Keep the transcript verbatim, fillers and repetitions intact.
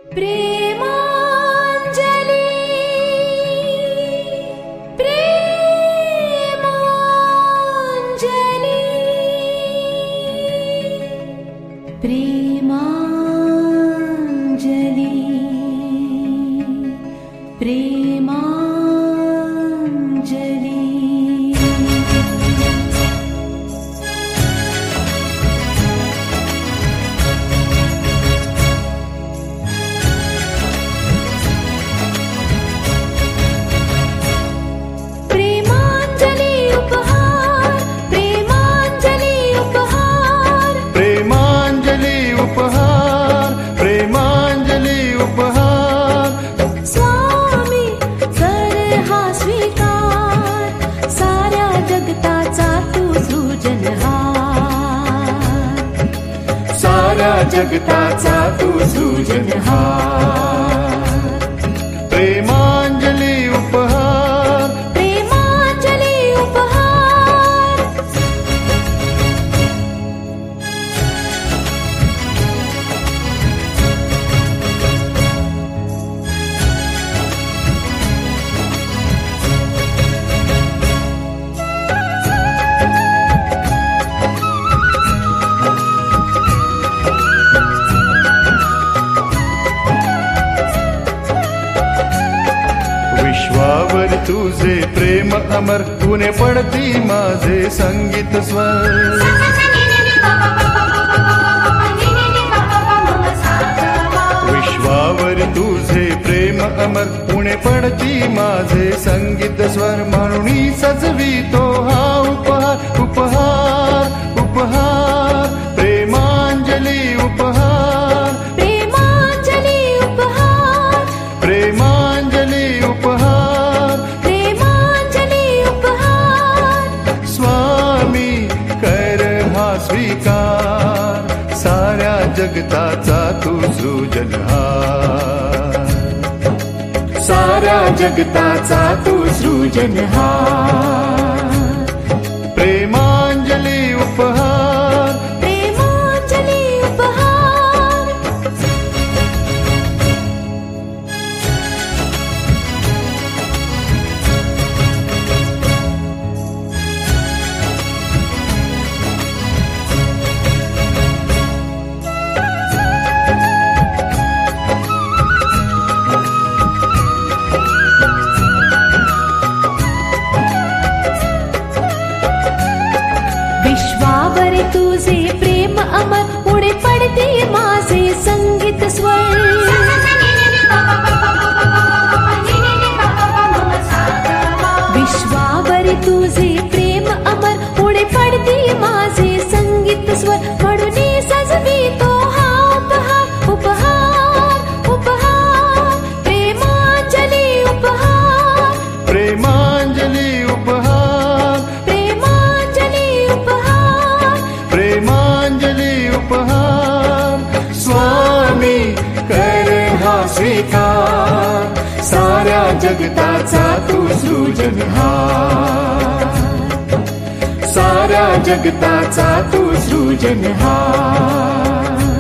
प्रेमांजली प्रेमांजली प्रेमांजली प्रेमांजली। जगताचा तू सृजनहार, प्रेमांजली उपहार, प्रेमांजली उपहार। विश्वावर तुझे प्रेम अमर, तूने पडती माझे संगीत स्वर। विश्वावर तुझे प्रेम अमर, तूने पडती माझे संगीत स्वर। म्हणून सजवितो हा उपहार, उपहार, उपहार, प्रेमांजली उपहार, प्रेमांजली उपहार, प्रेमांजली उपहार, प्रेमांजली उपहार। स्वामी कर हा स्वीकार, साऱ्या जगताचा तू सृजनहार, साऱ्या जगताचा तू सृजनहार, प्रेमांजली उपहार, प्रेमांजली उपहार। विश्वावर तुझे प्रेम अमर, उडे पडते माझे संगीत स्वर। विश्वावर तुझे प्रेम अमर, उडे पडते माझे संगीत स्वर। म्हणून सजवितो हा उपहार, उपहार, उपहार, प्रेमांजली उपहार, प्रेमांजली उपहार, प्रेमांजली उपहार, प्रेमांजली उपहार। स्वामी कर हा स्वीकार, साऱ्या जगताचा तू सृजनहार, साऱ्या जगताचा तू सृजनहार,